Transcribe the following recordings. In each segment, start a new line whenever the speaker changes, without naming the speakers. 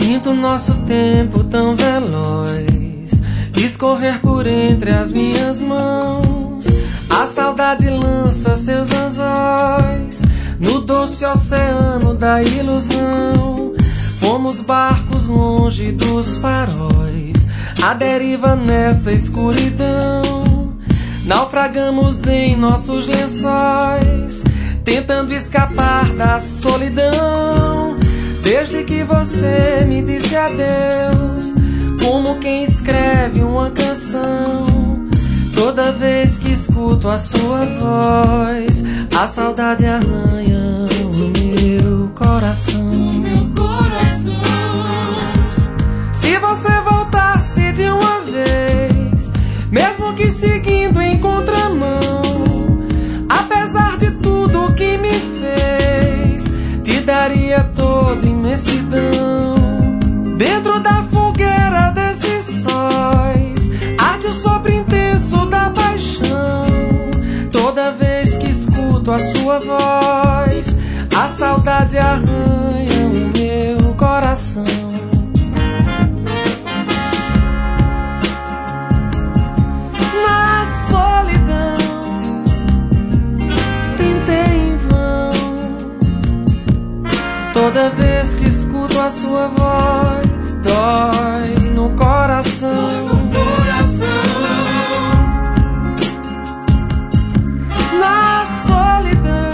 Sinto nosso tempo tão veloz escorrer por entre as minhas mãos. A saudade lança seus anzóis no doce oceano da ilusão. Fomos barcos longe dos faróis, à deriva nessa escuridão. Naufragamos em nossos lençóis, tentando escapar da solidão. Desde que você me disse adeus, como quem escreve uma canção. Toda vez que escuto a sua voz, a saudade arranha o meu coração. Se você voltasse de uma vez, mesmo que seguindo em contramão, apesar de tudo que me fez, te daria toda imensidão. Dentro da fogueira desses sóis arde o sopro intenso da paixão. Toda vez que escuto a sua voz, a saudade arranha o meu coração. Na solidão tentei em vão. Toda vez que escuto a sua voz, dói no coração. Na solidão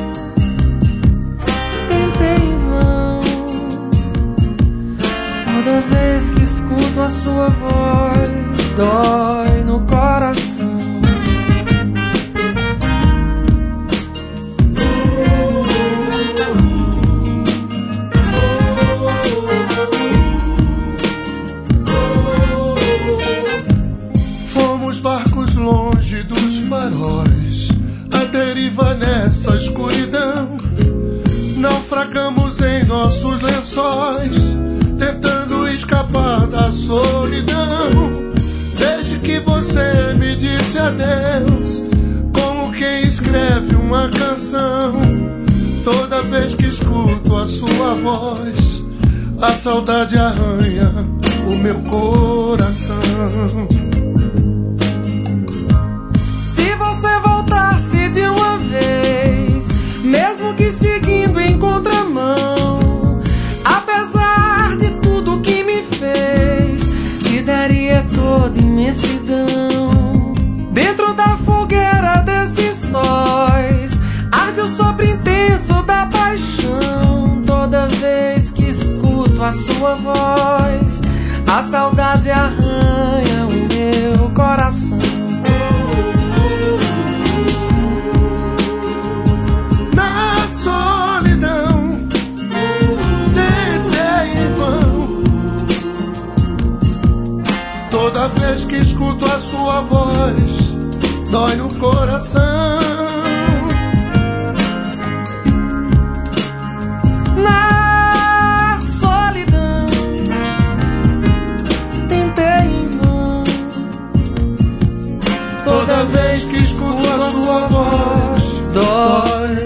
tentei em vão. Toda vez que escuto a sua voz, dói no coração.
Fomos barcos longe dos faróis, à deriva nessa escuridão. Naufragamos em nossos lençóis, tentando escapar da solidão. Desde que você me disse adeus, como quem escreve uma canção. Toda vez que escuto a sua voz, a saudade arranha o meu coração.
Se você voltasse de uma vez, mesmo que seguindo em contramão, apesar de tudo que me fez, te daria toda imensidão. Dentro da fogueira desses sóis arde o sopro intenso da paixão. Toda vez que escuto a sua voz, a saudade arranha o meu coração.
Na solidão tentei em vão. Toda vez que escuto a sua voz, dói no coração.
Na solidão tentei em vão.
Toda vez que escuto a sua voz, dói